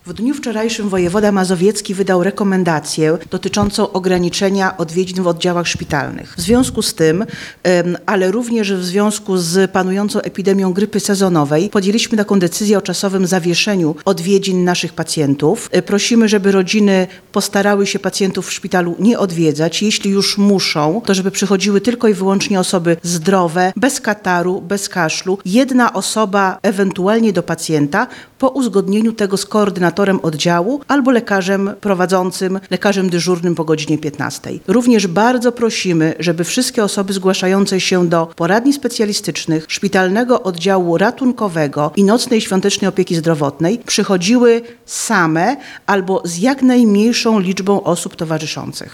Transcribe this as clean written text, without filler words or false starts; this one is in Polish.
W dniu wczorajszym wojewoda mazowiecki wydał rekomendację dotyczącą ograniczenia odwiedzin w oddziałach szpitalnych. W związku z tym, ale również w związku z panującą epidemią grypy sezonowej, podjęliśmy taką decyzję o czasowym zawieszeniu odwiedzin naszych pacjentów. Prosimy, żeby rodziny postarały się pacjentów w szpitalu nie odwiedzać. Jeśli już muszą, to żeby przychodziły tylko i wyłącznie osoby zdrowe, bez kataru, bez kaszlu. Jedna osoba ewentualnie do pacjenta po uzgodnieniu tego z koordynatorem oddziału albo lekarzem prowadzącym, lekarzem dyżurnym po godzinie 15. Również bardzo prosimy, żeby wszystkie osoby zgłaszające się do poradni specjalistycznych, szpitalnego oddziału ratunkowego i nocnej świątecznej opieki zdrowotnej przychodziły same albo z jak najmniejszą liczbą osób towarzyszących.